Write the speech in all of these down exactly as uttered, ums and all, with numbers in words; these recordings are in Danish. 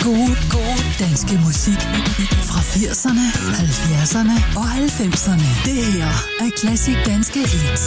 gode, gode danske musik fra firserne, halvfjerdserne og halvfemserne. Det her er Klassisk Danske Hits.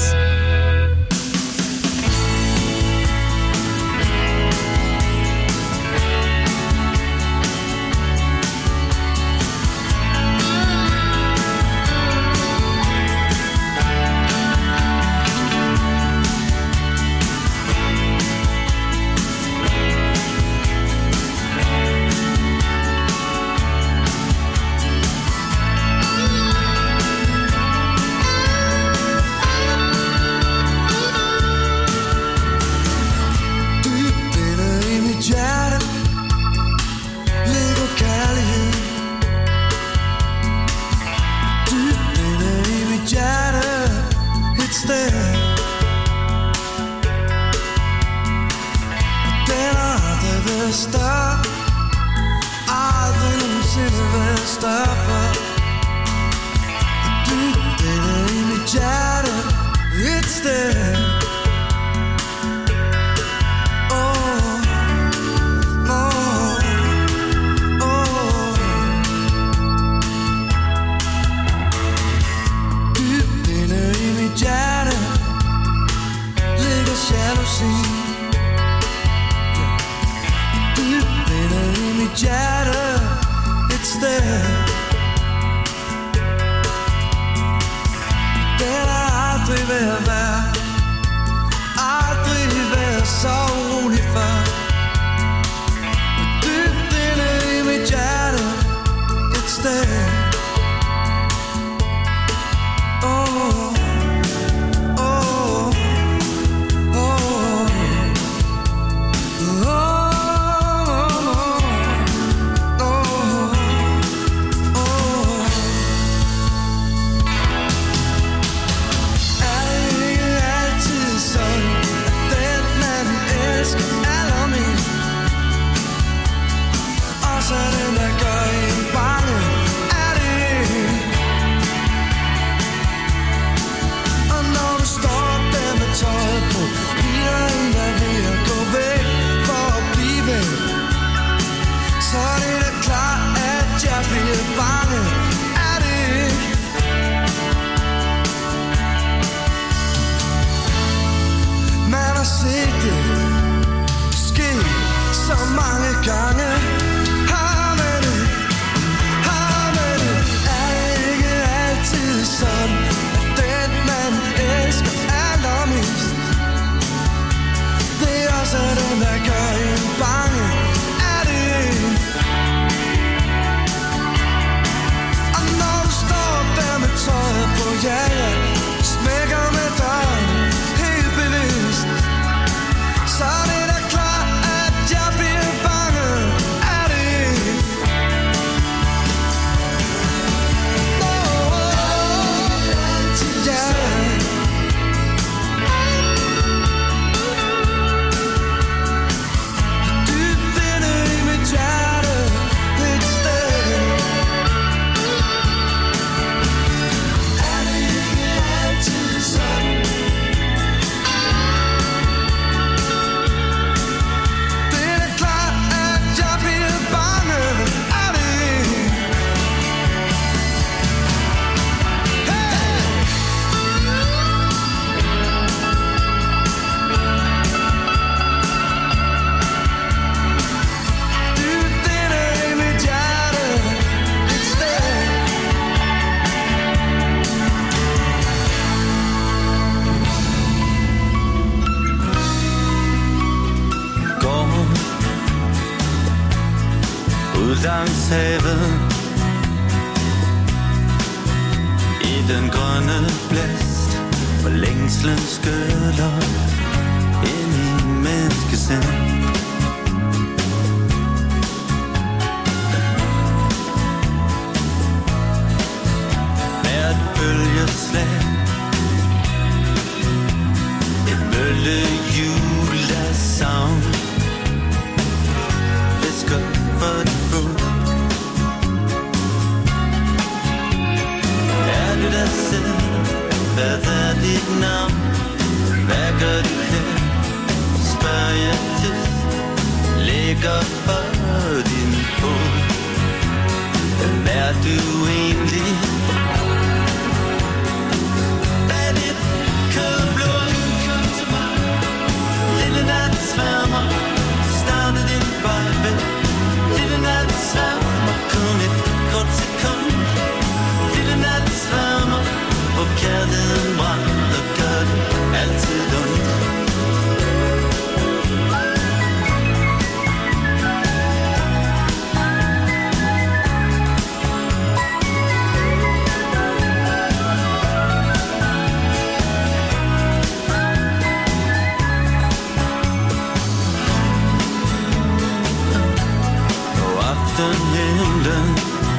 Langs havet i den grønne blæst, hvor længslen skøller ind i menneskesind. Hvert bølgeslag, et bølgehjul af savn, visker for det fod. Er du dig selv? Hvad er dit navn? Hvad gør du her? Spørger jeg tyst. Ligger for din er du egentlig? Er dit kødblod? Lille natsværmer, startede din vej væk. Lille natsværmer, kun et kort sekund. Lille natsværmer, hvor kærligheden brænder, gør det altid ondt. Himlen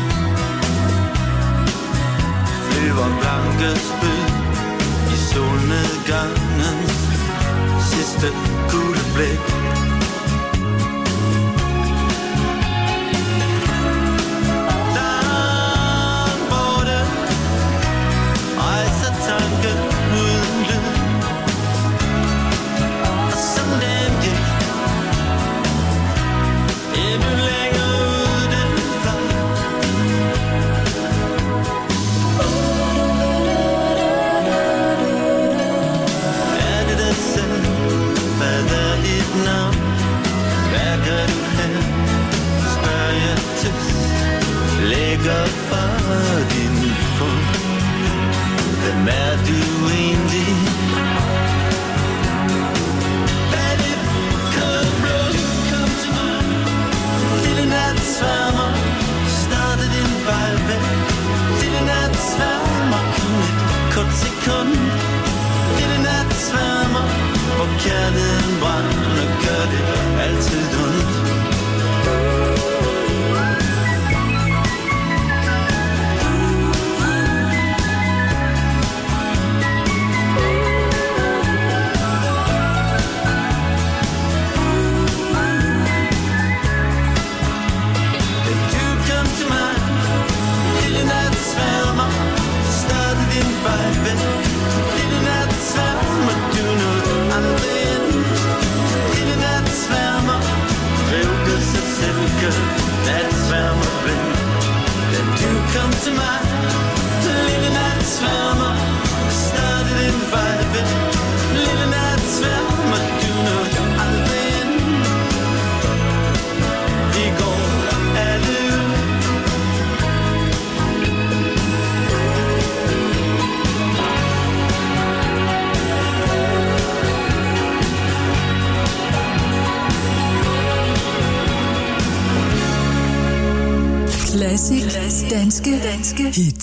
flyver blanke spil i solnedgangens sidste gule blik. Langt borte rejser tanken uden lyd, og som den gik endnu længere. Lægger for din fod. Hvem er du egentlig? Er det kødblod? Kom til mig. Lille natsværmer, starte din vej væk. Lille natsværmer, kun et kort sekund. Lille natsværmer, hvor kærligheden brænder, gør det altid ondt. Natsværmer ven, da du kom til mig. Lille natsværmer, starte din vej ven. Lille natsværmer, du nåede aldrig ind. Vi går alle ud. Classic danske danske hits.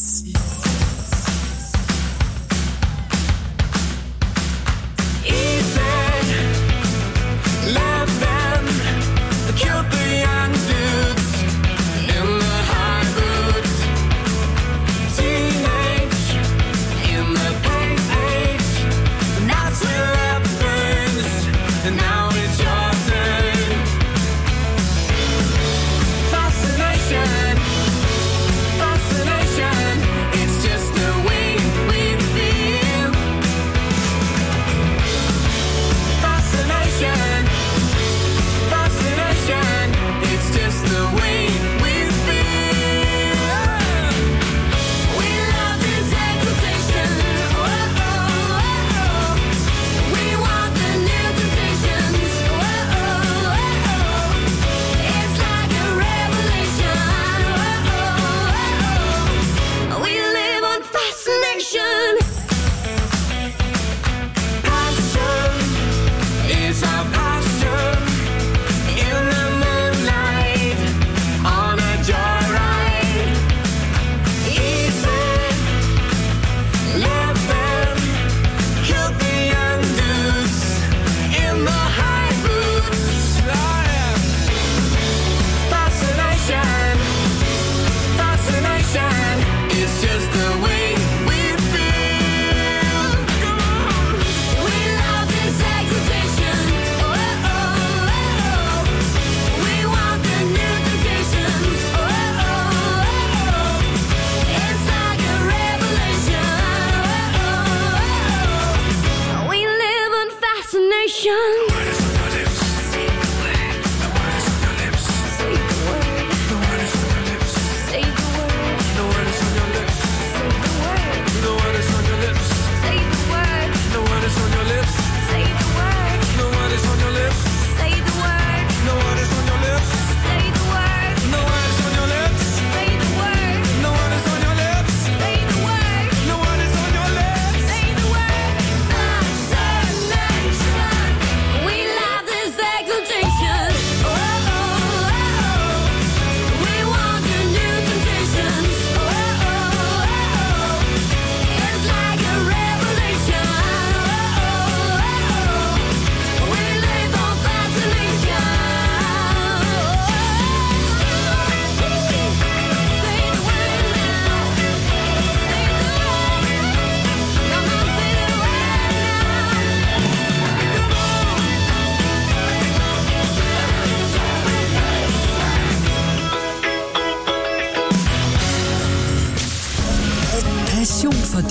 Fascination, fascination.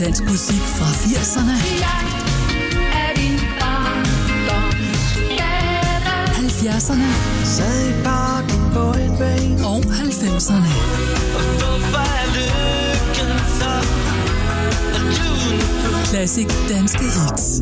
dansk musik fra firserne, halvfjerdserne og halvfemserne. Classic danske hits.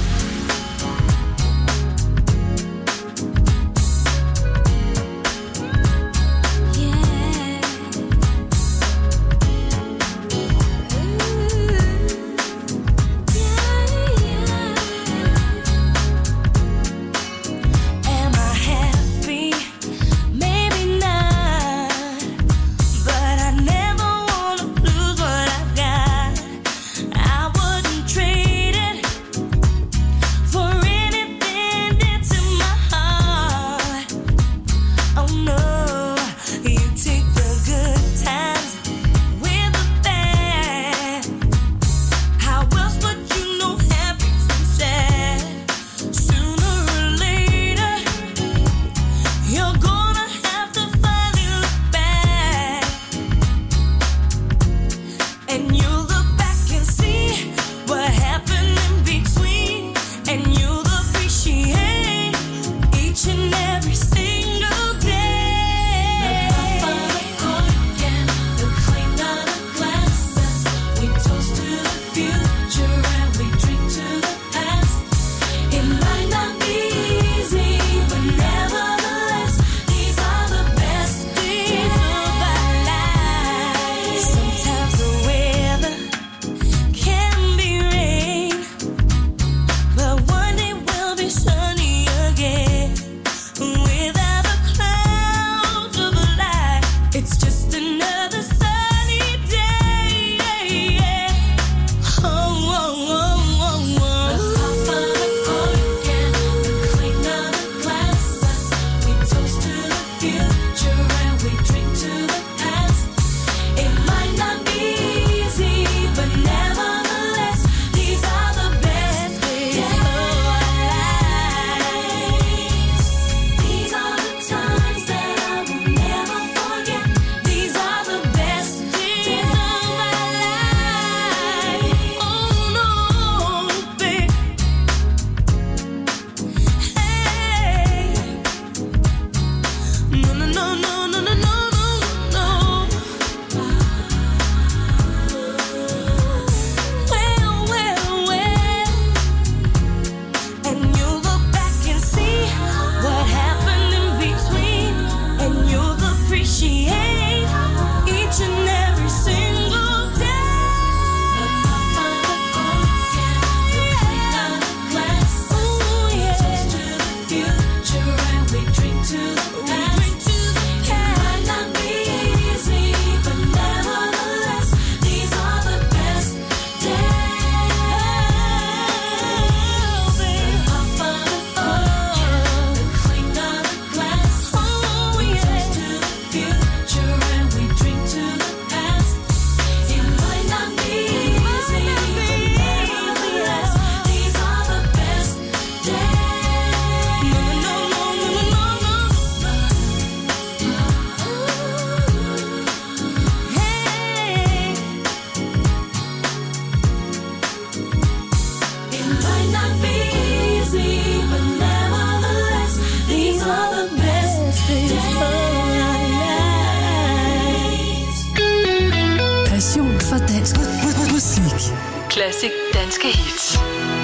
Classic danske hits.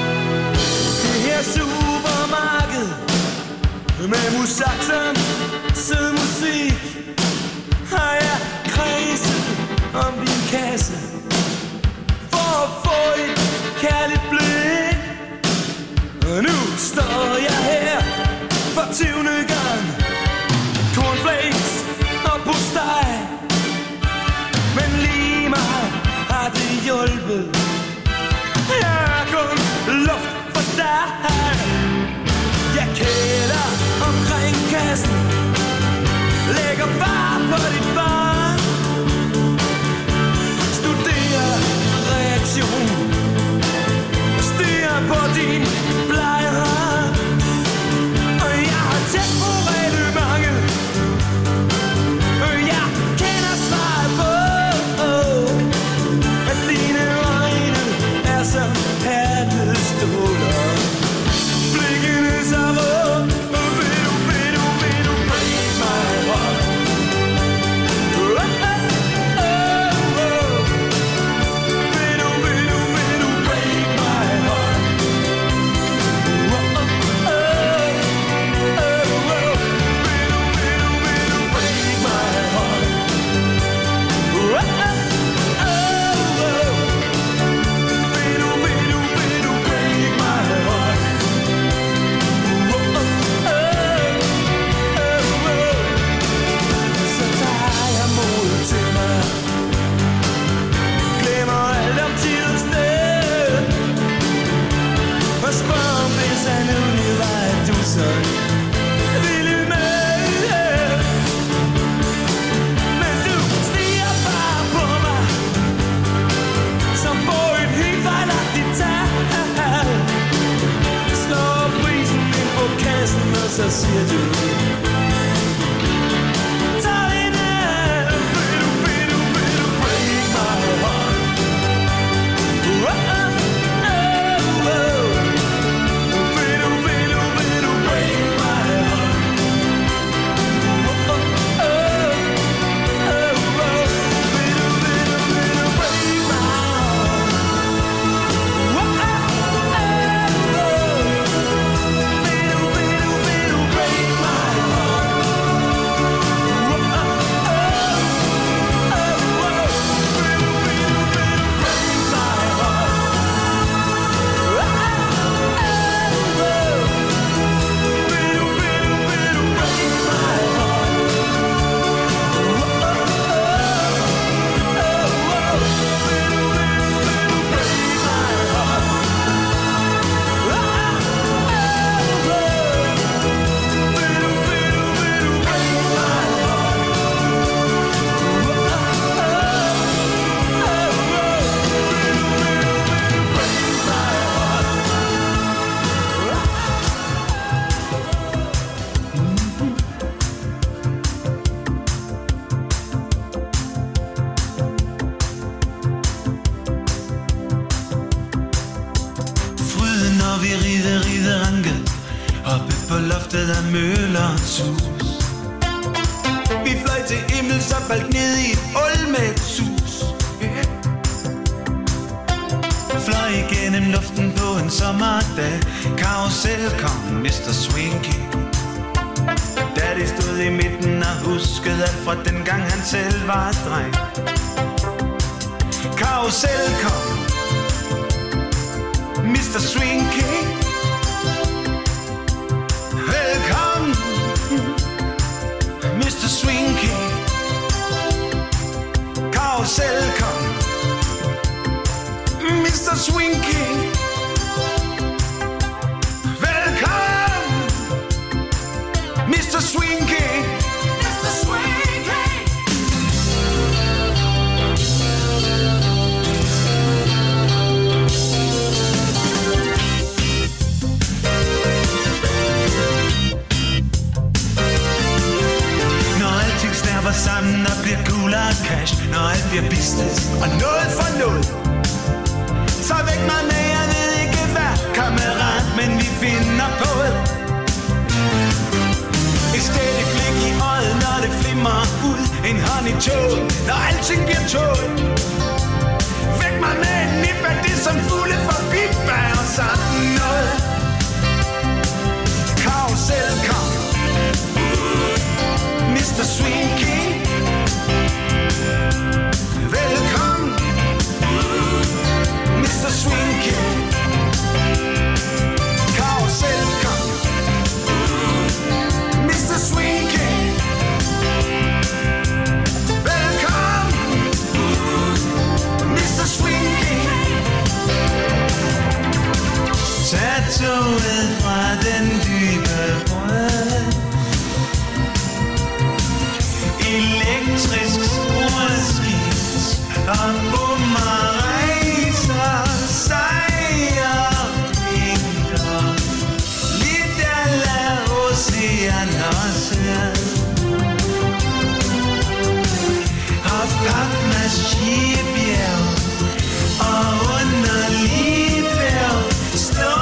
Det her supermarked med musaxen, sød musik, har jeg kredset om din kasse for at få et kærligt blik. Og nu står jeg her for tyvende gang, cornflakes og postej, men lige mig har det hjulpet. Jeg er kun luft for dig. Jeg kæler omkring kassen, lægger bare på dit barn, studerer reaktion, styrer på din blege hånd. Og jeg har tæt på mange, og jeg kender svaret på, at dine øjne pistoler. Blikkene sammen, og vil du, vil du, vil du break my heart? Oh, oh, oh, oh. Vil du, vil du, vil du break my heart? Oh, oh, oh, oh, oh. Vil du, vil du, vil du break my heart? Oh, oh, oh, oh. Så siger du tag en af, vil du, vil du, vil du break my heart? Oh, oh, oh, oh. Vil du, vil du, vil du break my heart? Oh, oh, oh, oh, oh. Vil du, vil du, vil du break my heart? Oh, oh, oh, oh. Vil du, vil du, vil du break my heart? Oh, oh, oh, oh. Vil du, vil du, vil du break my heart? Oh, oh, oh, oh. Vil du, vil du, vil du break my heart? Oh, oh, oh, oh. Vil du, vil du, vil du break my heart? Oh, oh, oh, oh. Vil du, vil du, vil du break my heart? Oh, oh, Fryden, når vi rider, rider ranke oppe på loftet af Møllerens hus. Vi fløj til himmel, så faldt ned i et ul med et sus. Fløj igennem luften på en sommerdag. Karusel kom mister Swinky. Daddy stod i midten og huskede alt fra dengang han selv var dreng. Karusel kom mister Swinky. Velkommen mister Swinky. Karusel kom mister Swinky. Velkommen mister Swinky. mister Swinky. Snapper sammen og bliver coolere cash. Når alt bliver business og noget for noget, så væk mig med, jeg ved ikke hvad, kammerat, men vi finder på det. Et stædigt blik i øjet, når det flimmer ud. En hånd i toget, når alting bliver toget. Væk mig med en nip af det, som fugle forbi bærer sådan noget. Karusel kom mister Swinky. Velkommen mister Swinky. Karusel kom mister Swinky. Velkommen mister Swinky. Tag toget fra den dybe brød. Elektrisk sporskift og bommer rejser, sejrvinker, lidt a la Oceanos her. Og papmaskebjerg og underligt vejr, stå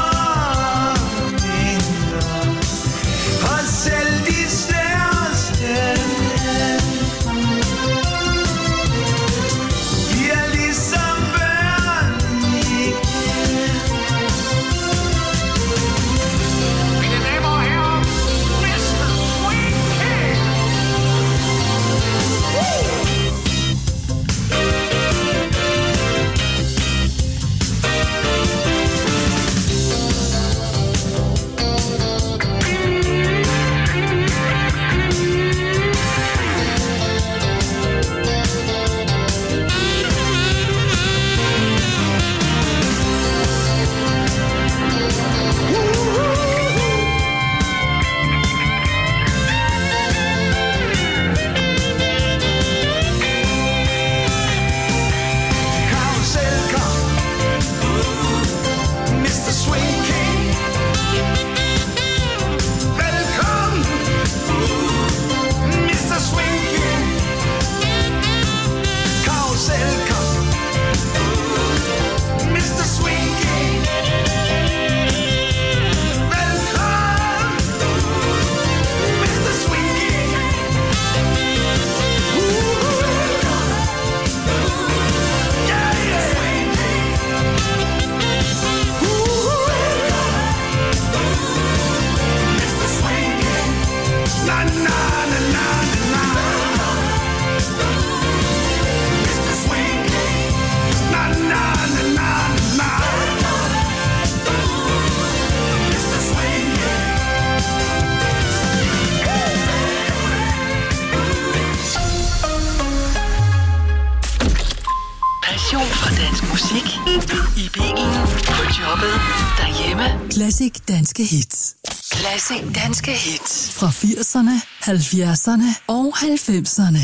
Classic danske hits. Classic danske hits. Fra firserne, halvfjerdserne og halvfemserne.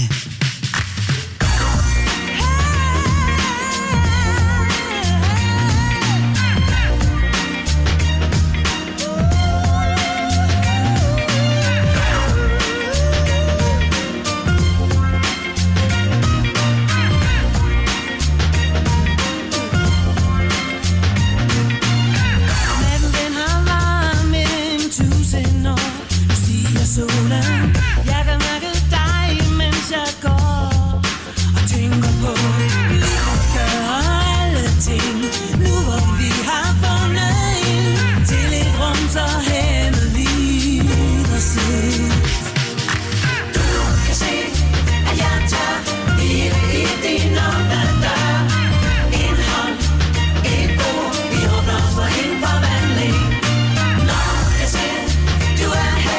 Solen. Jeg kan mærke dig, mens jeg går og tænker på, vi kan gøre alle ting, nu hvor vi har fundet ind til et rum så hemmeligt og set. Du kan se, at jeg tager hele i din åbne dør. En hånd, et ord, vi åbner os for en forvandling. Når jeg ser, du er her,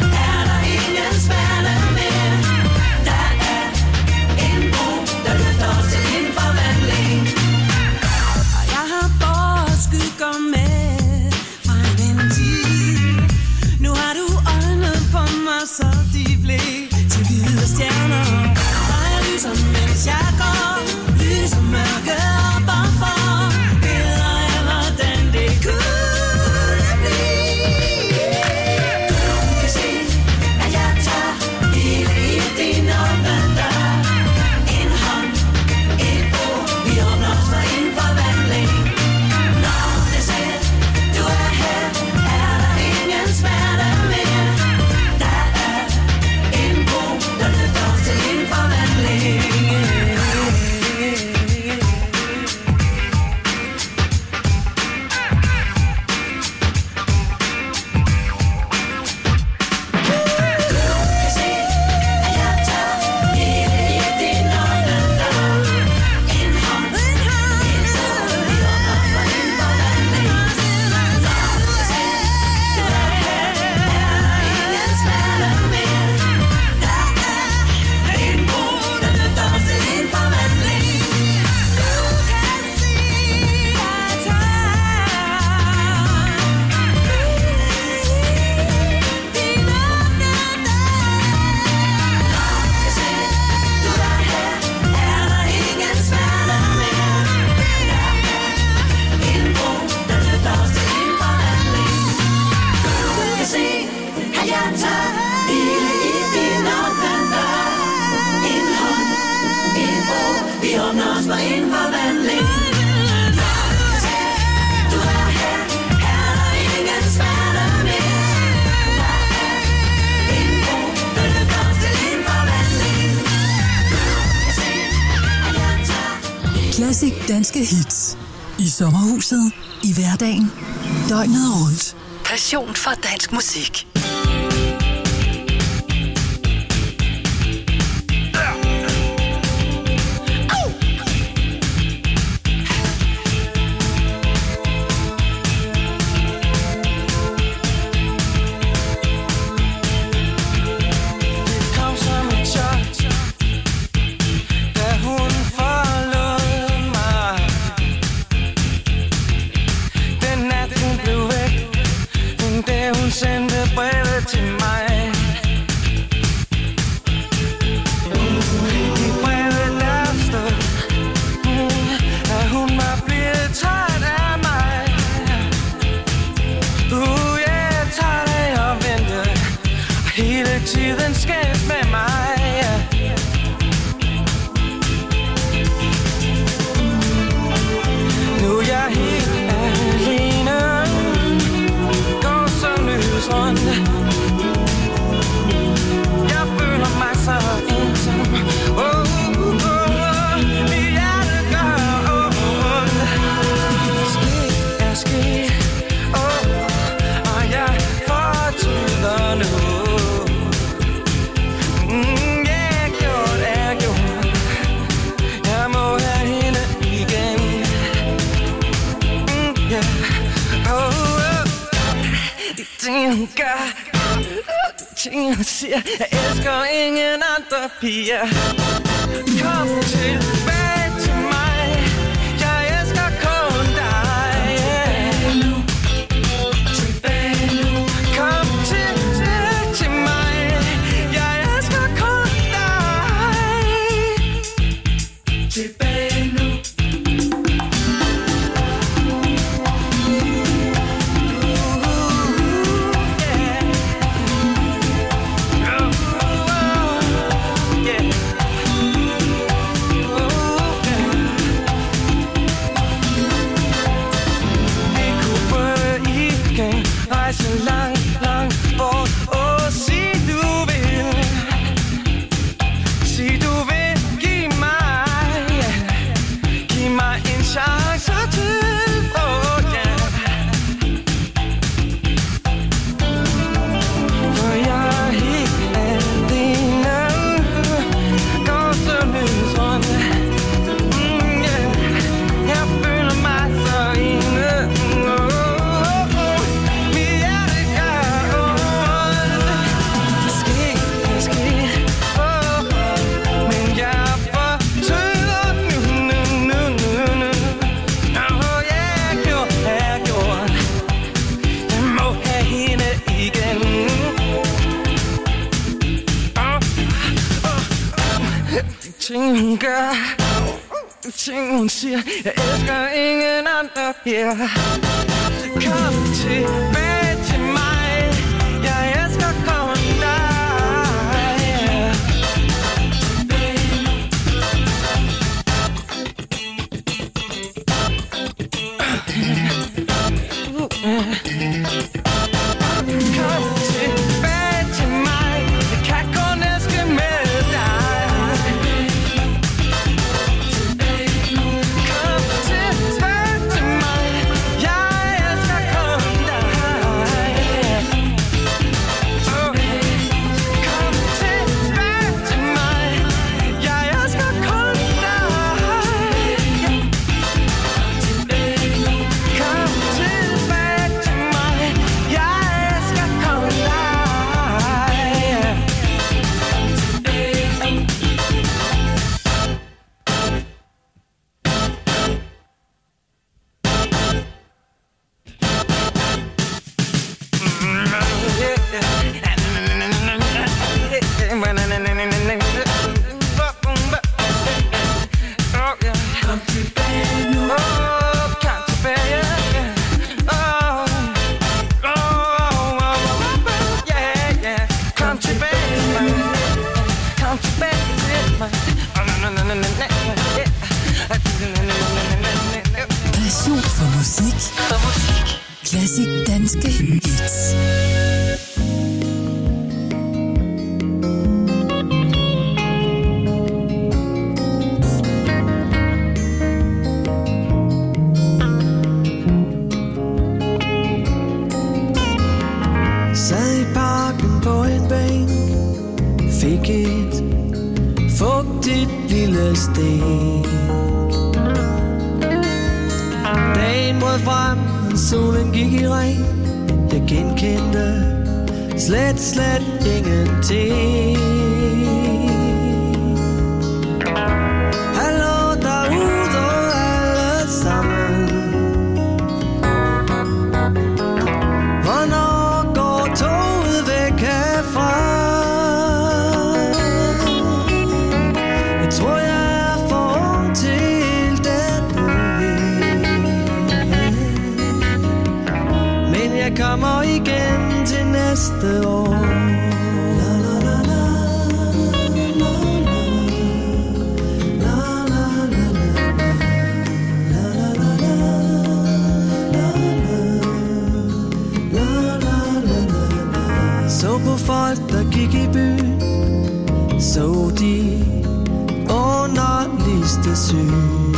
så de blev til hvide stjerner. Og jeg lyser, mens jeg går, lyser mørke op og for. Billeder af, hvordan det kunne blive. Du kan se, at jeg tager hele i din åbne dør. En hånd, et ord, vi åbner os for en forvandling. Når jeg ser, du er her, er der ingen smerte mere. Classic danske hits. I sommerhuset, i hverdagen, døgnet rundt. Passion for dansk musik. Jeg elsker ingen andre piger. Kom tilbage til mig. Jeg elsker kun dig. rejse langt, langt bort. Og sig du vil, sig du vil give mig, giv mig en chance til, oh yeah. For jeg er helt alene, går så løs rundt, mm, yeah. Jeg føler mig så ene, oh, oh, oh. Mit hjerte gør ondt. Det sker, det sker, oh, oh. Men jeg fortryder nu, nu, nu, nu, nu. Oh, yeah, jeg gjorde, jeg gjorde. Jeg må have hende igen. Oh, oh, oh. De ting hun gør, de ting hun siger, jeg elsker ingen andre her. Kom tilbage til mig, jeg elsker kun dig. Kom tilbage til mig, jeg kan kun elske med dig. Kom tilbage til mig, jeg elsker kun dig. Oh. Kom tilbage til mig, jeg elsker kun dig. Kom tilbage til mig, jeg elsker kun dig. Kom tilbage nu. Oh, kom tilbage. Oh, oh, oh, oh, yeah, yeah. Kom tilbage til mig. Kom tilbage til mig. Oh, no, no, no, no, no, yeah. Passion for musik. For musik. Klassisk danske hits. Sad i parken på en bænk, fik et fugtigt lille stik. Dagen brød frem, solen gik i regn. Jeg genkendte slet, slet ingenting. Hallo derude alle sammen. Hvornår går toget væk herfra? Jeg tror jeg er for ung til dette, men jeg kommer igen til næste år. La, la, la, la, la, la, la, la, la, la, la, la. Så på folk, der gik i byen, så de underligste syn.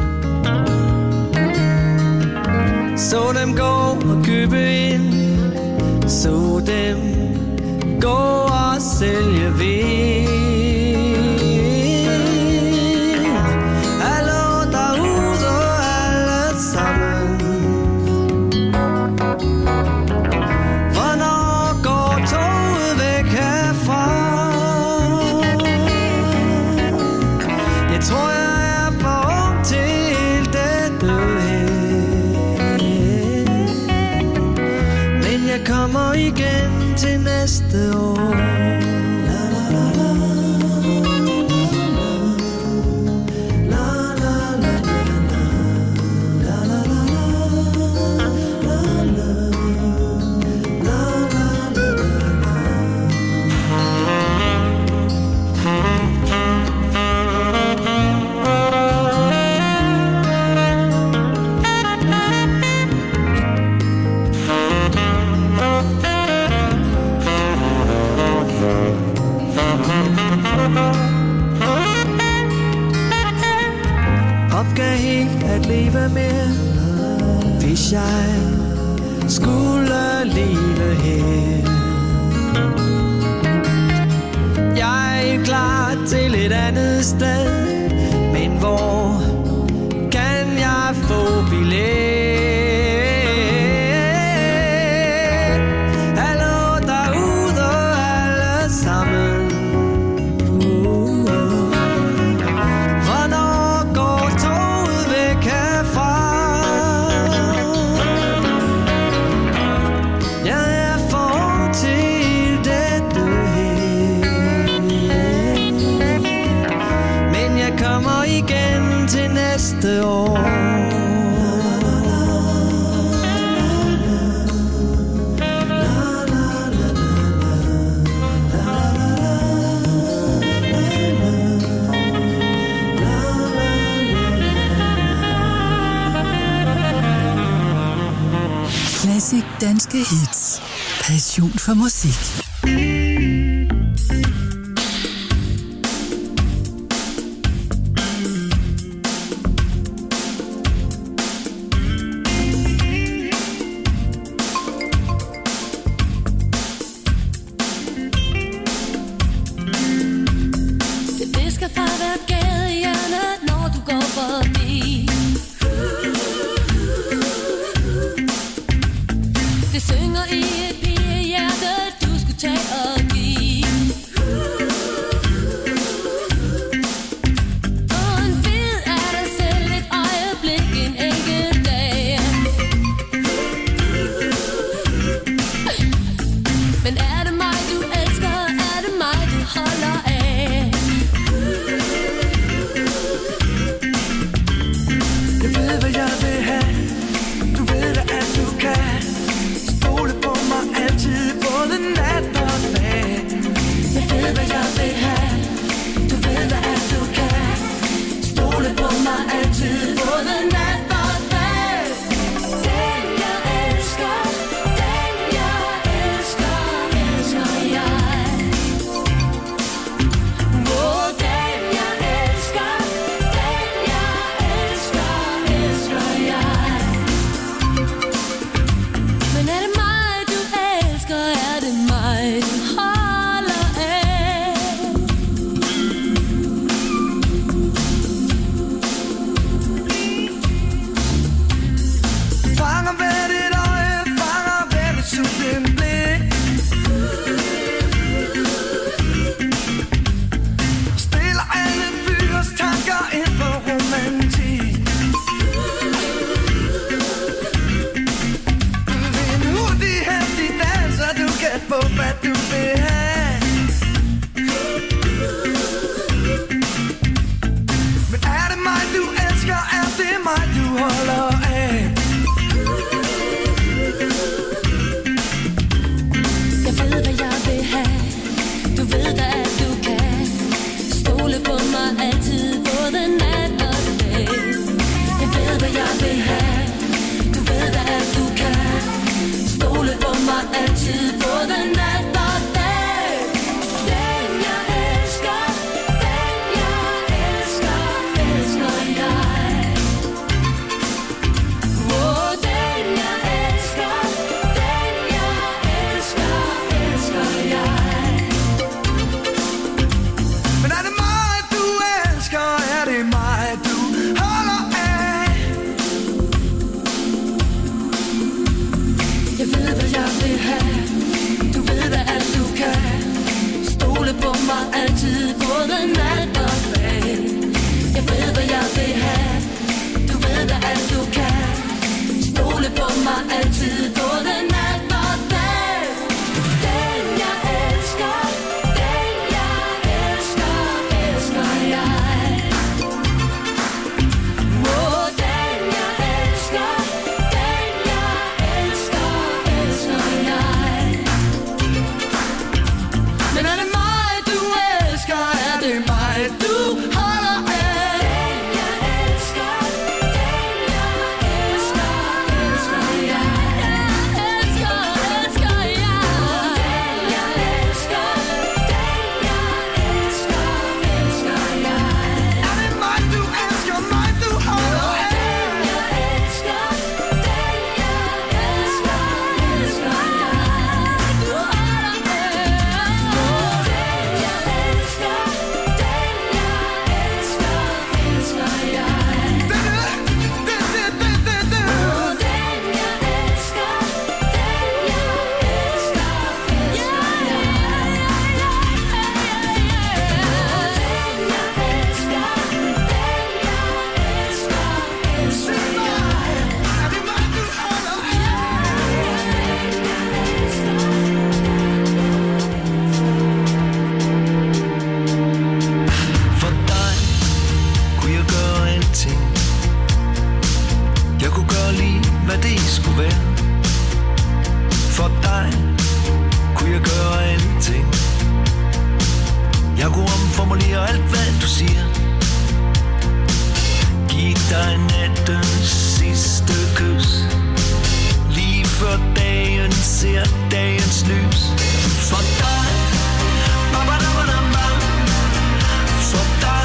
Så dem gå og købe ind, så dem gå og sælge vin. Hallo derude alle sammen. Hvornår går toget væk herfra? Jeg tror jeg er for ung til dette her, men jeg kommer igen til næste år. La, la, la, la. La, la, la, la. La, la, la, la. La, la, la, la, la. skulle leve her. Jeg er klar til et andet sted, men hvor kan jeg få billet? Danske hits. Passion for musik. Det visker fra hvert gadehjørne, når du går forbi. Det synger i et pigehjerte, du skulle tage og give. Og en bid af dig selv, et øjeblik, en enkelt dag. Men er det mig, du elsker, er det mig, du holder af? Jeg ved, hvad jeg vil have. Du ved da, at du kan. Stole på mig altid, både nat og dag. Jeg ved, hvad jeg vil have. Du ved da, at du kan. Stole på mig altid, både nat og dag. Den jeg elsker, den jeg elsker, elsker jeg. Åh, den jeg elsker, den jeg elsker, elsker jeg. Men er det mig, du elsker, er det mig, du holder af? Fanger ved dit øje, fanger ved dit sulten blik. Stiller alle fyres tanker ind på romantik. En hurtig, hastig dans, så du kan få, hvad du vil have. Men er det mig, du elsker, er det mig, du holder af? Jeg ved, hvad jeg vil have. Du ved da, at du kan. Stole på mig altid, både nat og dag. Jeg ved, hvad jeg vil have. Du ved da, at du kan. Stole på mig altid, både nat og dag. Den jeg elsker, den jeg elsker, elsker jeg. Åh, den jeg elsker, den jeg elsker, elsker jeg. Men er det mig, du elsker, er det mig, du holder af? Jeg ved, hvad jeg vil have. ser dagens lys. For dig, ba-ba-da-ba-da-bam. For dig,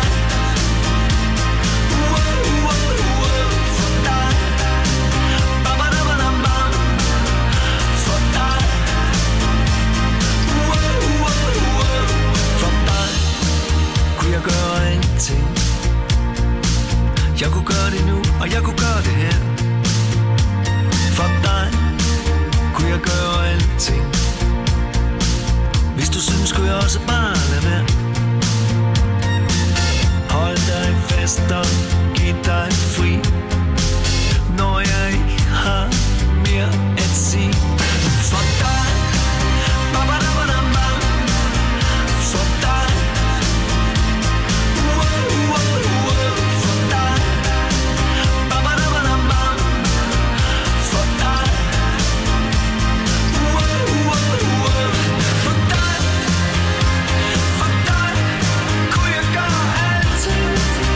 wow, wow, wow. For dig, ba-ba-da-ba-da-bam. For dig, wow, wow, wow. For dig kunne jeg gøre ingenting. Jeg kunne gøre det nu, og jeg kunne gøre det her. For dig kunne jeg gøre alting. Hvis du synes, kunne jeg også bare lade være. Hold dig fast og giv dig fri, når jeg ikke har mere at sige. For dig, ba-ba-da-ba-da-bam. For dig, wow, wow, wow. For dig, ba-ba-da-ba-da-bam. For dig, wow, wow, wow. For dig, for dig kunne jeg gøre alting.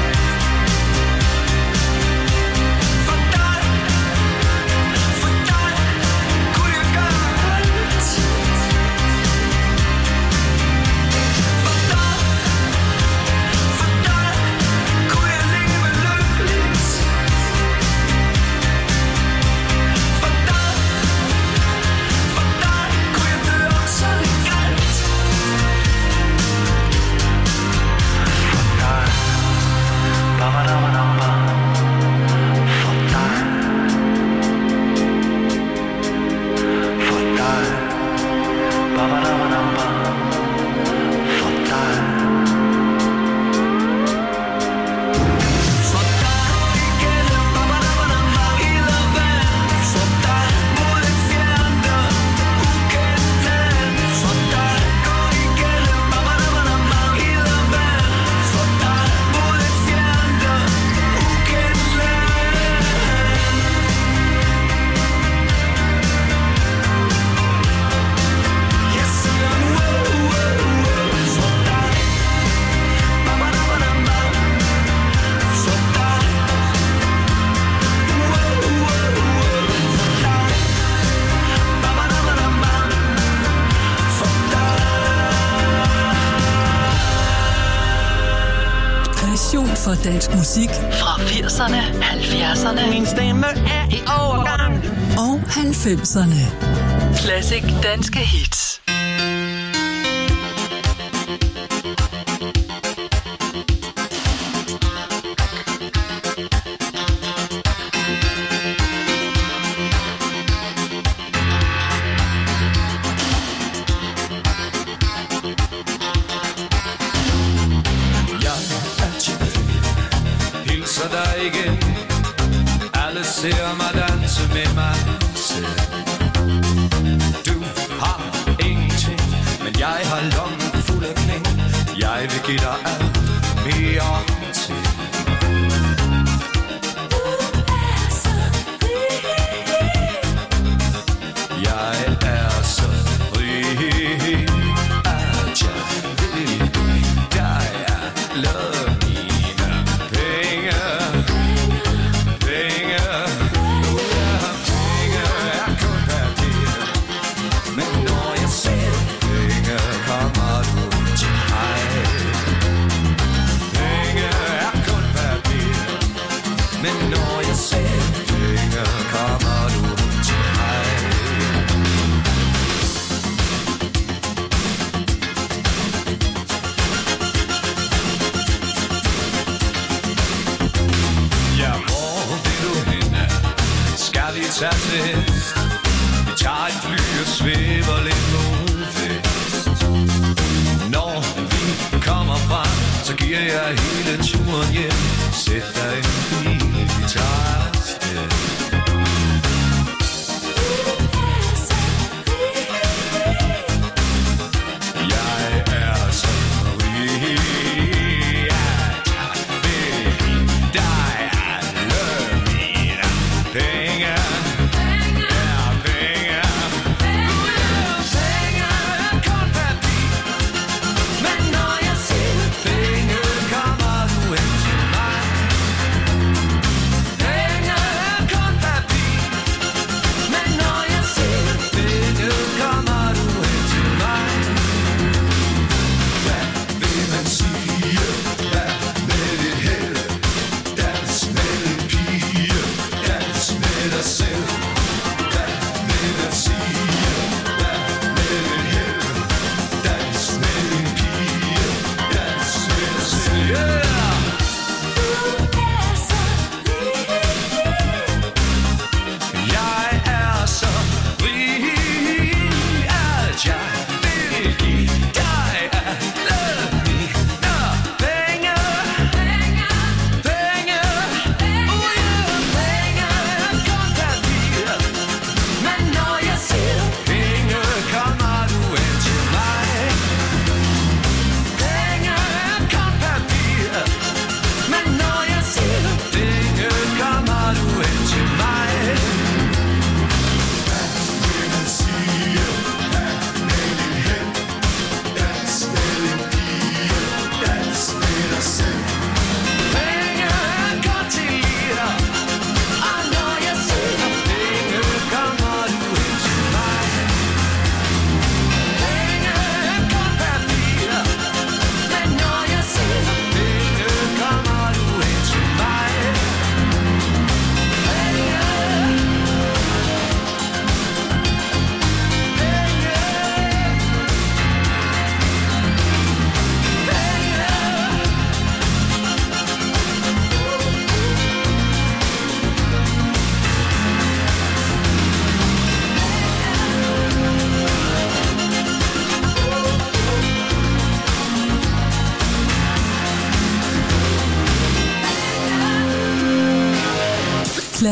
For dig, for dig kunne jeg gøre alting. For dig, for dig kunne jeg leve lykkeligt. For dig, for dig kunne jeg dø også legalt. For dig, ba-ba-da-ba-da-bam. For dig, for dig, ba-ba-da-ba-da-bam. For dig, for dig igennem ba-ba-da-ba-da-bam. Ild og vand. For dig mod et fjernt og ukendt land. For dig går igennem ba-ba-da-ba-da-bam. Ild og vand. For dig mod et fjernt og ukendt land. Jeg siger wow, wow, wow. For dig, ba-ba-da-ba-da-bam. For dig, wow, wow, wow. For dig, ba-ba-da-ba-da-bam. For dig. Passion for dansk musik Fra firserne, halvfjerdserne Min stemme er i overgang. og halvfemserne. Classic danske hits. Jeg er tilbage, hilser dig igen. Alle ser mig danse med mig selv. Du har ingenting, men jeg har lommen fuld af penge. Jeg vil give dig alt mere til. Jeg er så rig, at jeg vil dig alle mine penge. Penge, penge er kun papir. Men når jeg ser penge, kommer du til mig. Penge er kun papir. Men når jeg ser penge, kommer du til mig. Ja, hvor vil du hen? Skal vi tage til hest? Vi tager et fly og svæver lidt mod vest. Når vi kommer frem, så giver jeg hele turen hjem. Sæt dig i en bil, vi tager afsted. Jeg er så rig, at jeg vil give dig alle mine penge. Ja, penge. Penge er kun papir. Men når jeg siger penge, kommer du hen til mig.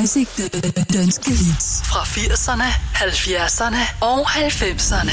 Classic Danske Hits. Fra firserne, halvfjerdserne og halvfemserne.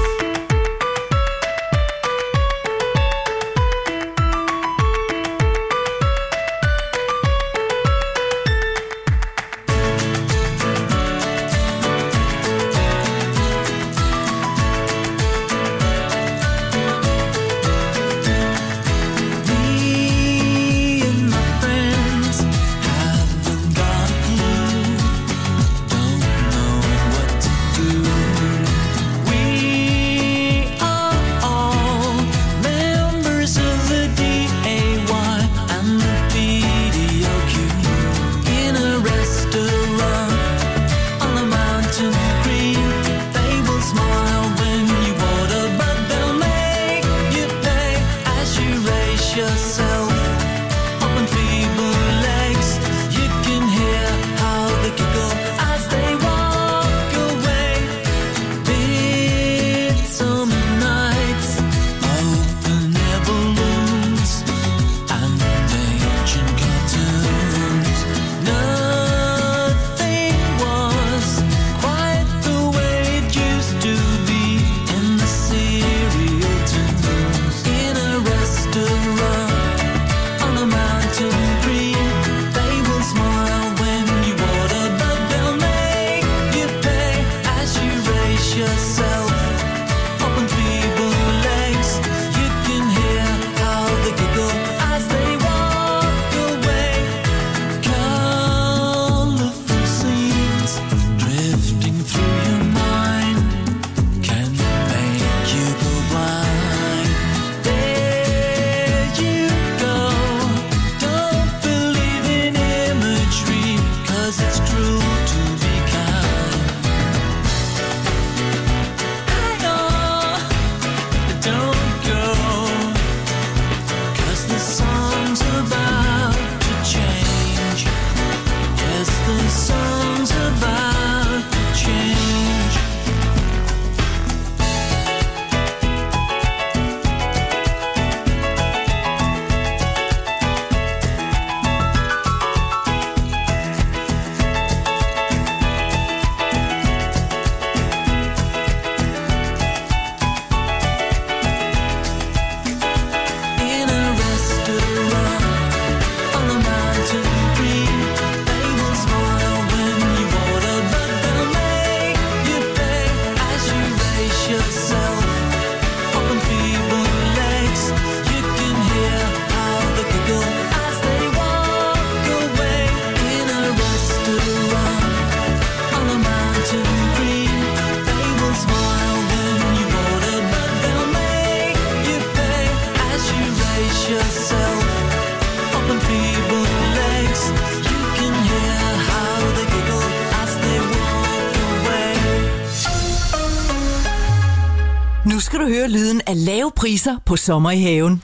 Nu skal du høre lyden af lave priser på sommer i haven.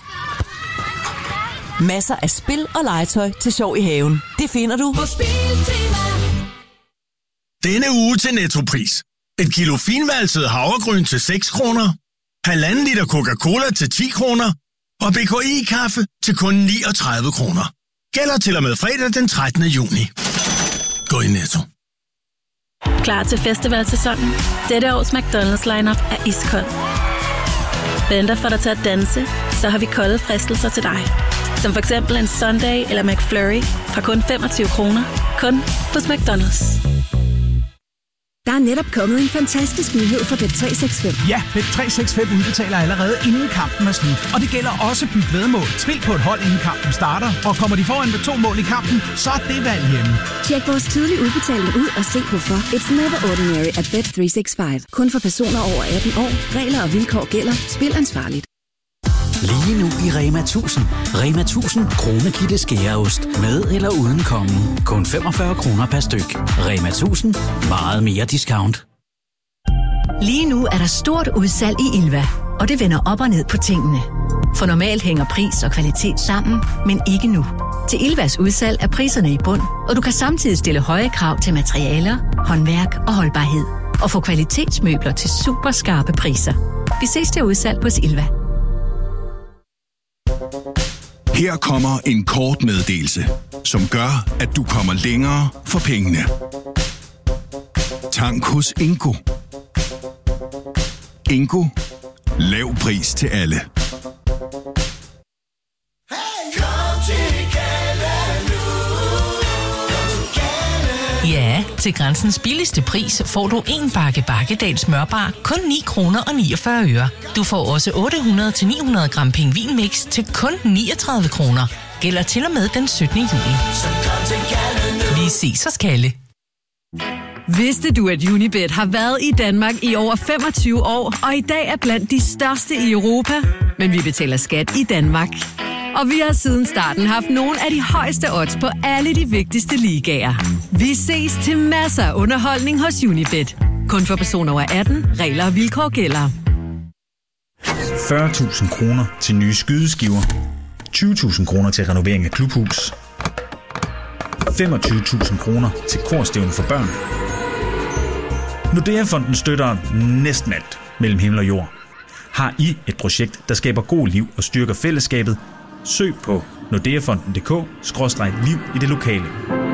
Masser af spil og legetøj til sjov i haven. Det finder du på Spiltema. Denne uge til Nettopris. Et kilo finvalset havregryn til seks kroner. Halvanden liter Coca-Cola til ti kroner. Og B K I-kaffe til kun niogtredive kroner. Gælder til og med fredag den trettende juni. Gå i Netto. Klar til festivalsæsonen? Dette års McDonald's lineup er iskold. Venter for dig til at danse, så har vi kolde fristelser til dig. Som for eksempel en Sunday eller McFlurry fra kun femogtyve kroner. Kun hos McDonald's. Der er netop kommet en fantastisk nyhed for Bet tre seks fem. Ja, Bet tre seks fem udbetaler allerede inden kampen er slut. Og det gælder også byt væddemål. Spil på et hold inden kampen starter. Og kommer de foran med to mål i kampen, så er det valg hjemme. Tjek vores tidlige udbetaling ud og se hvorfor. It's never ordinary at Bet tre seks fem. Kun for personer over atten år. Regler og vilkår gælder. Spil ansvarligt. Lige nu i Rema tusind. Rema tusind Kronekilde skæreost. Med eller uden kongen. Kun femogfyrre kroner per styk. Rema tusind. Meget mere discount. Lige nu er der stort udsalg i Ilva. Og det vender op og ned på tingene. For normalt hænger pris og kvalitet sammen, men ikke nu. Til Ilvas udsalg er priserne i bund, og du kan samtidig stille høje krav til materialer, håndværk og holdbarhed. Og få kvalitetsmøbler til super skarpe priser. Vi ses til udsalg hos Ilva. Her kommer en kort meddelelse. som gør, at du kommer længere for pengene. Tank hos Ingo. Ingo. Lav pris til alle. Ja, til Grænsens billigste pris får du en bakke Bakkedal smørbar kun ni kroner og niogfyrre øre. Du får også otte hundrede til ni hundrede gram pingvinmix til kun niogtredive kroner. Gælder til og med den syttende juli. Vi ses hos Kalle. Vidste du, at Unibet har været i Danmark i over femogtyve år, og i dag er blandt de største i Europa? Men vi betaler skat i Danmark. Og vi har siden starten haft nogle af de højeste odds på alle de vigtigste ligaer. Vi ses til masser af underholdning hos Unibet. Kun for personer over atten. Regler og vilkår gælder. fyrre tusind kroner til nye skydeskiver. tyve tusind kroner til renovering af klubhus. femogtyve tusind kroner til korstævne for børn. Nordea-fonden støtter næsten alt mellem himmel og jord. Har I et projekt, der skaber god liv og styrker fællesskabet? Søg på nordeafonden punktum d k skråstreg liv i det lokale.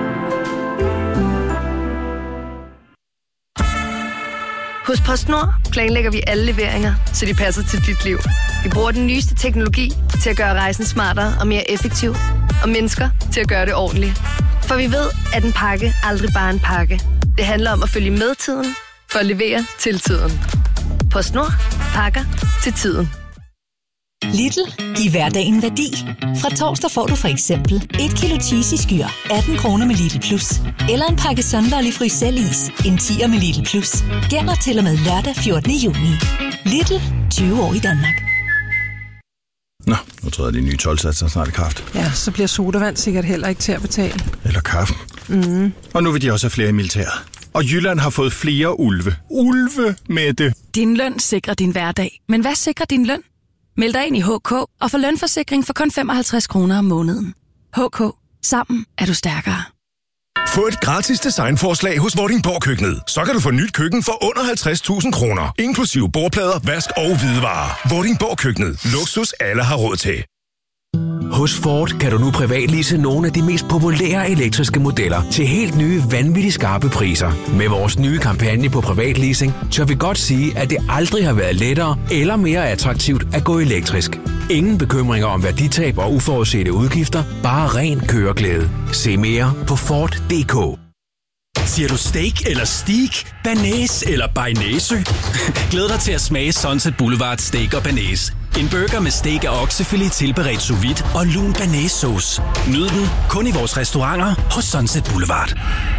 Hos PostNord planlægger vi alle leveringer, så de passer til dit liv. Vi bruger den nyeste teknologi til at gøre rejsen smartere og mere effektiv, og mennesker til at gøre det ordentligt. For vi ved, at en pakke aldrig bare er en pakke. Det handler om at følge med tiden, for at levere til tiden. PostNord. Pakker til tiden. Lidl. Giv hverdagen værdi. Fra torsdag får du for eksempel et kilo cheese i skyr, atten kroner med Lidl Plus. Eller en pakke Sunderlig Frysellis, en tier med Lidl Plus. Gælder til og med lørdag fjortende juni. Lidl. tyve år i Danmark. Nå, nu træder de nye tolvsatser snart i kraft. Ja, så bliver sodavand sikkert heller ikke til at betale. Eller kaffe. Mm. Og nu vil de også have flere i militæret. Og Jylland har fået flere ulve. Ulve med det. Din løn sikrer din hverdag. Men hvad sikrer din løn? Meld dig ind i H K og få lønforsikring for kun femoghalvtreds kroner om måneden. H K. Sammen er du stærkere. Få et gratis designforslag hos Vordingborg Køkkenet. Så kan du få nyt køkken for under halvtreds tusind kroner. Inklusive bordplader, vask og hvidevarer. Vordingborg Køkkenet. Luksus alle har råd til. Hos Ford kan du nu privatlease nogle af de mest populære elektriske modeller til helt nye, vanvittigt skarpe priser. Med vores nye kampagne på privatleasing, tør vi godt sige, at det aldrig har været lettere eller mere attraktivt at gå elektrisk. Ingen bekymringer om værditab og uforudsete udgifter, bare ren køreglæde. Se mere på Ford punktum d k. Siger du steak eller steak, banæs eller bearnaise? Glæd dig til at smage Sunset Boulevard Steak og Banæs. En burger med steak og oksefilet tilberedt sous vide og lun banæssauce. Nyd den kun i vores restauranter hos Sunset Boulevard.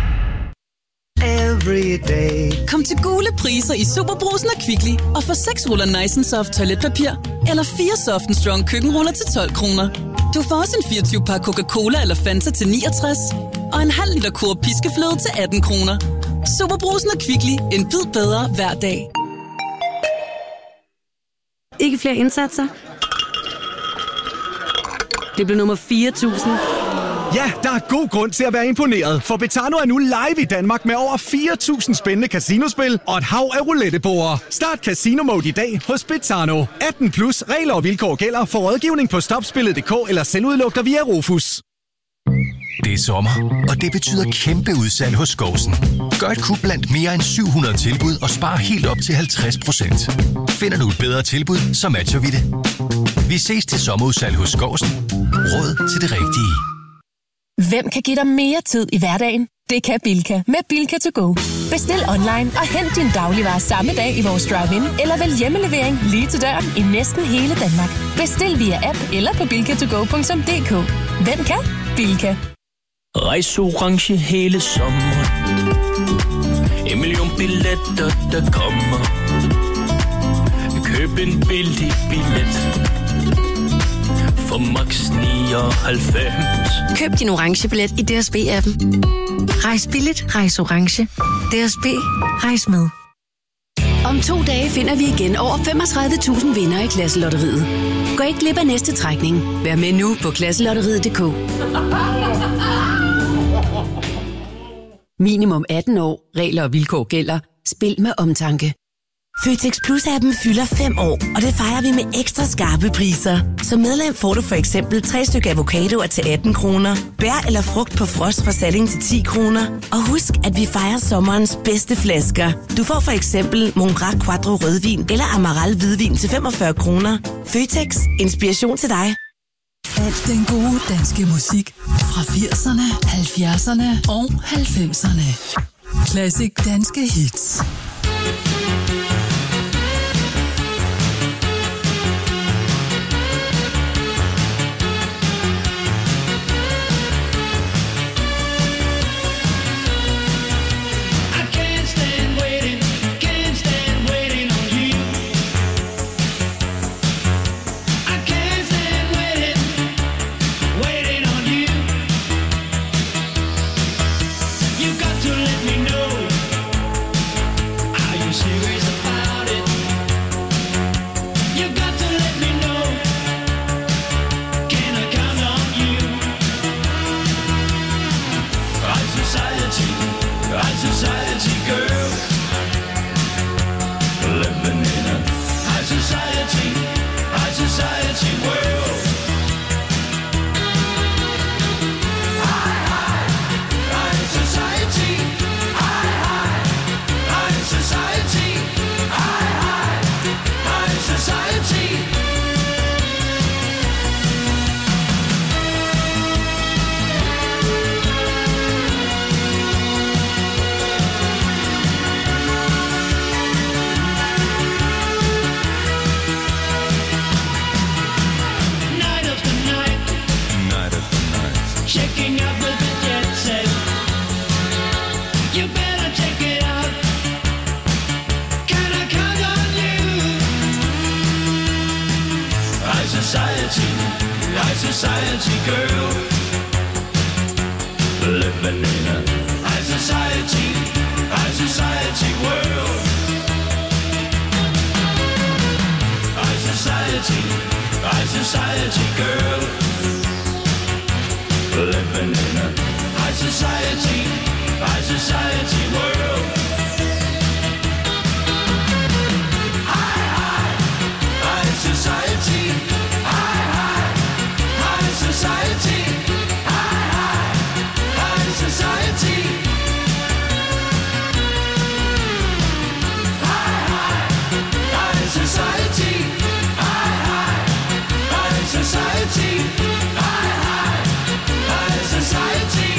Kom til gule priser i Superbrusen og Kvickly og få seks ruller Nice and Soft toiletpapir eller fire Soft and Strong køkkenruller til tolv kroner. Du får også en fireogtyve par Coca-Cola eller Fanta til niogtres og en halv liter Coop piskefløde til atten kroner. Superbrusen og Kvickly. En bid bedre hver dag. Ikke flere indsatser? Det blev nummer fire tusind. Ja, der er god grund til at være imponeret, for Betano er nu live i Danmark med over fire tusind spændende casinospil og et hav af roulettebordere. Start Casino Mode i dag hos Betano. atten plus, regler og vilkår gælder. For rådgivning på stopspillet punktum d k eller selvudluk dig via Rofus. Det er sommer, og det betyder kæmpe udsalg hos Skovsen. Gør et kub blandt mere end syv hundrede tilbud og spar helt op til halvtreds procent. Finder du et bedre tilbud, så matcher vi det. Vi ses til sommerudsalg hos Skovsen. Råd til det rigtige. Hvem kan give dig mere tid i hverdagen? Det kan Bilka med Bilka to go. Bestil online og hent din dagligvarer samme dag i vores drive-in, eller vælg hjemmelevering lige til døren i næsten hele Danmark. Bestil via app eller på bilka to go punktum d k. Hvem kan? Bilka. Rejseorange hele sommeren. En million billetter, der kommer. Køb en billig billet for max nioghalvfems. Køb din orange billet i D S B-appen. Rejs billigt, rejs orange. D S B, rejs med. Om to dage finder vi igen over femogtredive tusind vinder i Klasselotteriet. Gå ikke glip af næste trækning. Vær med nu på klasselotteriet punktum d k. Minimum atten år. Regler og vilkår gælder. Spil med omtanke. Føtex Plus-appen fylder fem år, og det fejrer vi med ekstra skarpe priser. Som medlem får du for eksempel tre stykker avocadoer til atten kroner, bær eller frugt på frost fra Salling til ti kroner. Og husk, at vi fejrer sommerens bedste flasker. Du får for eksempel Mongrac Quattro rødvin eller Amaral hvidvin til femogfyrre kroner. Føtex. Inspiration til dig. Alt den gode danske musik fra firserne, halvfjerdserne og halvfemserne. Classic danske hits. Society girl, living in a high society, high society world. High society, high society girl, living in a high society, high society world. High, high, high society. Society, high, high, high society. High, high, high society. High, high, high society. High, high, high society.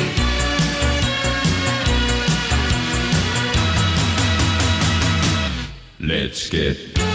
Let's get